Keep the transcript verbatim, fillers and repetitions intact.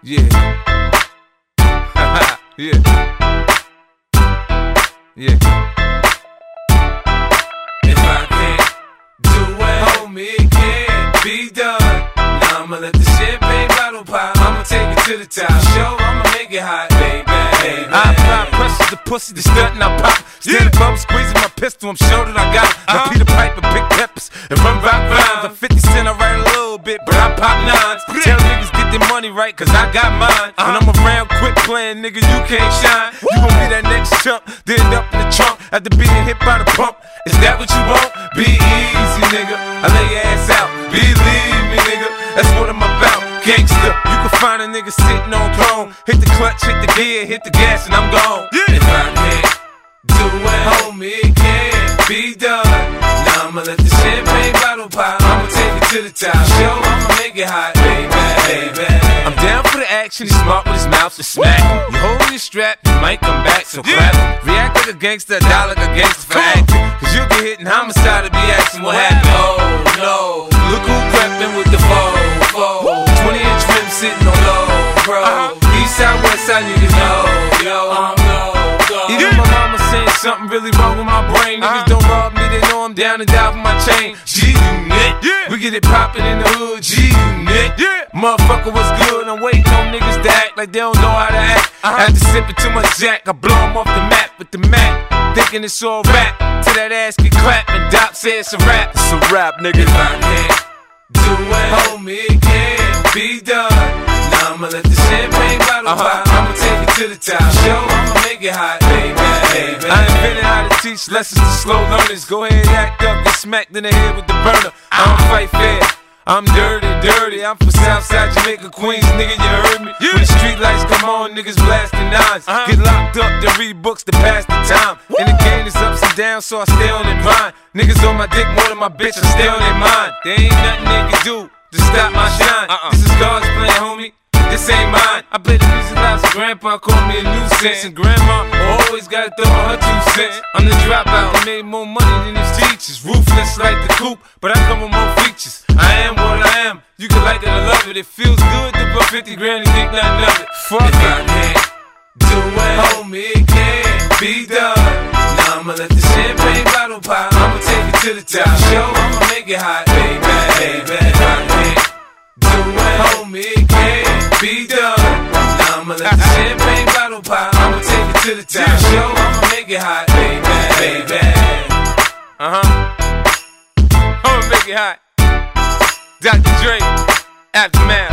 Yeah. Yeah. Yeah. If I can't do it, homie, it can't be done. Now I'ma let the champagne bottle pop. I'ma take it to the top. Show, I'ma make it hot, baby. baby. I apply pressure to pussy, the stunt and I pop. Stand above, yeah. Squeezing my pistol, I'm sure that I got it. Uh-huh. Now Peter Piper, Big Peppers, and run rock rhymes. I'm fifty cent, I write a little bit, but I pop nines. Tell niggas get their money right, cause I got mine. Uh-huh. When I'm around quick playing, nigga, you can't shine. Woo. You gon' be that next chump, then end up in the trunk after being hit by the pump. Is that what you want? Be easy, nigga. I lay your ass out. Believe me, nigga. That's what I'm about. Gangsta. You can find a nigga sitting on throne. Hit the clutch, hit the gear, hit the gas, and I'm gone. Yeah. If I can't do it, homie, it can't be done. Now I'ma let the champagne bottle pop. I'ma take it to the top. Show, I'ma make it hot, baby, baby. I'm down for the action. He's smart with his mouth to smack. You holding your strap, you might come back, so clap. React like a gangster, die like a gangster for acting. Cause you'll get hit in homicide to be asking what happened. Oh no, look who crept in with the foe, foe. twenty inch rim sitting on low, bro. Uh-huh. East side, west side, niggas know, yo, I'm no go. Even yeah. My mama saying something really wrong with my brain. Niggas uh-huh. Don't rob me, they know I'm down and die for my chain. G-Unit, yeah. We get it poppin' in the hood, G-Unit, yeah. Motherfucker, what's good? I'm waiting on niggas to act like they don't know how to act. Uh-huh. After sipping too much Jack, I blow them off the map with the Mac. Thinking it's all rap, till that ass get clapped and Doc says it's a rap. It's a rap, nigga. If I can't do it, homie, it can't be done. Now I'ma let the champagne bottle uh-huh. pop. I'ma take it to the top. Show, I'ma make it hot, baby, baby. I invented how to teach lessons to slow learners. Go ahead, act up, get smacked in the head with the burner. I don't fight fair. I'm dirty, dirty. I'm from Southside Jamaica, Queens, nigga, you heard me? Yeah. When the street lights come on, niggas blasting nines. Uh-huh. Get locked up, then read books to pass the time. Woo. And the game is ups and downs, so I stay on their mind. Niggas on my dick more than my bitch, I stay on their mind. There ain't nothing they can do to stop my shine. Uh-uh. This is God's plan, homie. This ain't mine. I play the music loud, so grandpa called me a nuisance. And grandma always gotta throw her two cents. I'm the dropout and made more money than his teachers. Ruthless like the coupe, but I come with more features. I am what I am. You can like it or love it. It feels good to put fifty grand and think nothing of it. Fuck if it. I can't do it, homie, it can't be done. Now I'ma let the champagne bottle pop. I'ma take it to the top. Show, I'ma make it hot, baby, baby. If I can't do it, homie, it can't be done. Now I'ma let the champagne bottle pop. I'ma take it to the top. Show, I'ma make it hot, baby, baby. Uh huh. I'ma make it hot. Doctor Dre, Aftermath.